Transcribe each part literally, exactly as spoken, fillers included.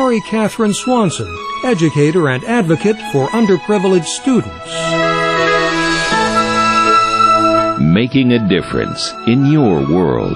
Mary Catherine Swanson, educator and advocate for underprivileged students. Making a difference in your world.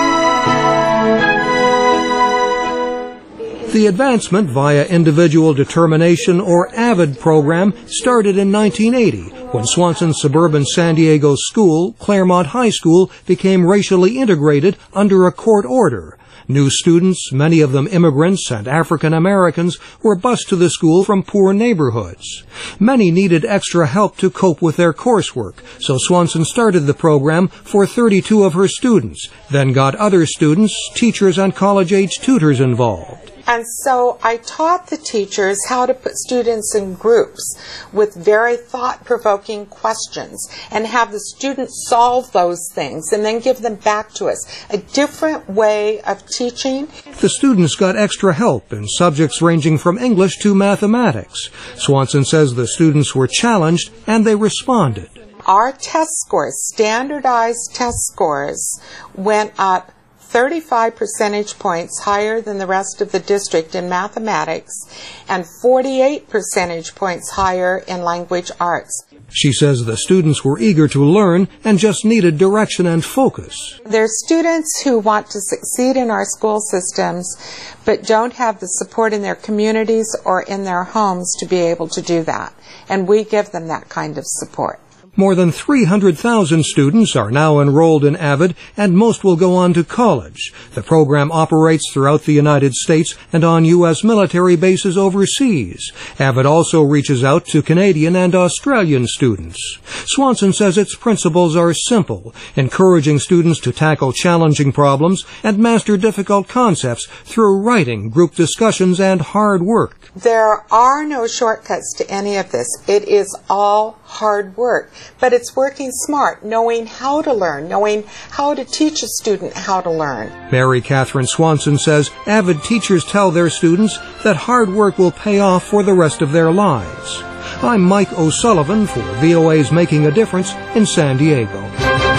The Advancement via Individual Determination, or AVID program, started in nineteen eighty when Swanson's suburban San Diego school, Claremont High School, became racially integrated under a court order. New students, many of them immigrants and African Americans, were bused to the school from poor neighborhoods. Many needed extra help to cope with their coursework, so Swanson started the program for thirty-two of her students, then got other students, teachers, and college-age tutors involved. And so I taught the teachers how to put students in groups with very thought-provoking questions and have the students solve those things and then give them back to us. A different way of teaching. The students got extra help in subjects ranging from English to mathematics. Swanson says the students were challenged and they responded. Our test scores, standardized test scores, went up thirty-five percentage points higher than the rest of the district in mathematics and forty-eight percentage points higher in language arts. She says the students were eager to learn and just needed direction and focus. There's students who want to succeed in our school systems but don't have the support in their communities or in their homes to be able to do that. And we give them that kind of support. More than three hundred thousand students are now enrolled in AVID, and most will go on to college. The program operates throughout the United States and on U S military bases overseas. AVID also reaches out to Canadian and Australian students. Swanson says its principles are simple, encouraging students to tackle challenging problems and master difficult concepts through writing, group discussions, and hard work. There are no shortcuts to any of this. It is all hard work. But it's working smart, knowing how to learn, knowing how to teach a student how to learn. Mary Catherine Swanson says AVID teachers tell their students that hard work will pay off for the rest of their lives. I'm Mike O'Sullivan for V O A's Making a Difference in San Diego.